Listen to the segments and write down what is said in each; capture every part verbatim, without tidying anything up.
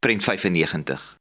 Prent vyfennegentig.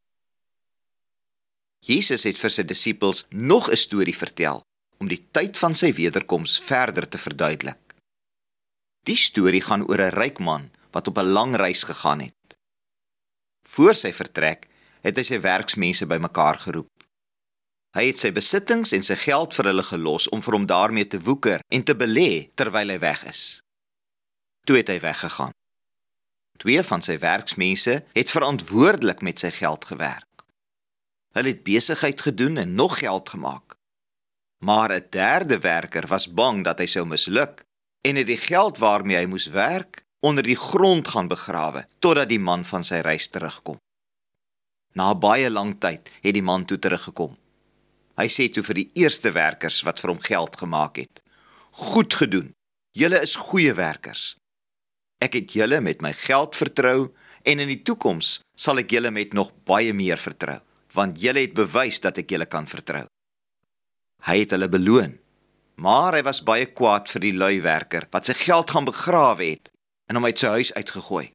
Jesus het vir sy disippels nog 'n storie vertel, om die tyd van sy wederkoms verder te verduidelik. Die storie gaan oor 'n ryk man, wat op 'n lang reis gegaan het. Voor sy vertrek, het hy sy werksmense bymekaar geroep. Hy het sy besittings en sy geld vir hulle gelos, om vir hom daarmee te woeker en te belê, terwyl hy weg is. Toe het hy weggegaan. Twee van sy werksmense het verantwoordelik met sy geld gewerk. Hulle het besigheid gedoen en nog geld gemaak. Maar 'n derde werker was bang dat hy sou misluk en het die geld waarmee hy moes werk onder die grond gaan begrawe, totdat die man van sy reis terugkom. Na baie lang tyd het die man toe teruggekom. Hy sê toe vir die eerste werkers wat vir hom geld gemaak het: "Goed gedoen, julle is goeie werkers. Ek het julle met my geld vertrou en in die toekoms sal ek julle met nog baie meer vertrou, want julle het bewys dat ek julle kan vertrou." Hy het hulle beloon, maar hy was baie kwaad vir die lui werker wat sy geld gaan begrawe het en hom uit sy huis uitgegooi.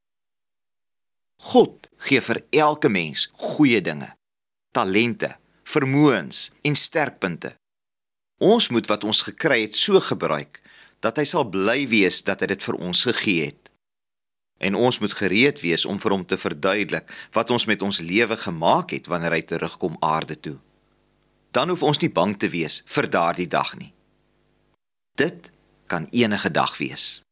God gee vir elke mens goeie dinge, talente, vermoëns en sterkpunte. Ons moet wat ons gekry het so gebruik, dat hy sal bly wees dat hy dit vir ons gegee het. En ons moet gereed wees om vir hom te verduidelik wat ons met ons lewe gemaak het wanneer hy terugkom aarde toe. Dan hoef ons nie bang te wees vir daardie dag nie. Dit kan enige dag wees.